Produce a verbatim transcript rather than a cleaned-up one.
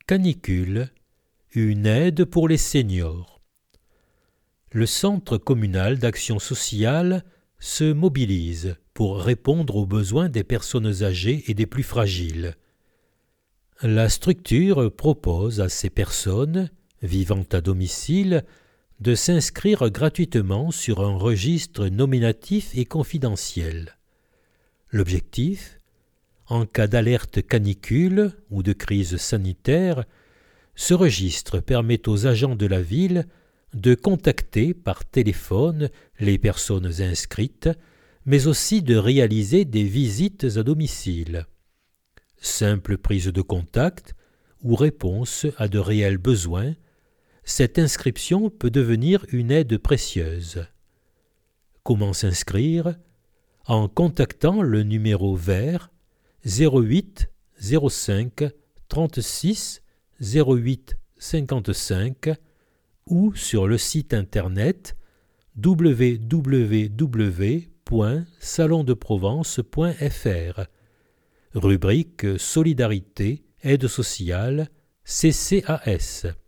Canicule, une aide pour les seniors. Le Centre communal d'action sociale se mobilise pour répondre aux besoins des personnes âgées et des plus fragiles. La structure propose à ces personnes, vivant à domicile, de s'inscrire gratuitement sur un registre nominatif et confidentiel. L'objectif, en cas d'alerte canicule ou de crise sanitaire, ce registre permet aux agents de la ville de contacter par téléphone les personnes inscrites, mais aussi de réaliser des visites à domicile. Simple prise de contact ou réponse à de réels besoins, cette inscription peut devenir une aide précieuse. Comment s'inscrire ? En contactant le numéro vert zéro huit zéro cinq trente-six zéro huit cinquante-cinq ou sur le site internet w w w point salon de provence point f r, rubrique Solidarité, aide sociale, C C A S.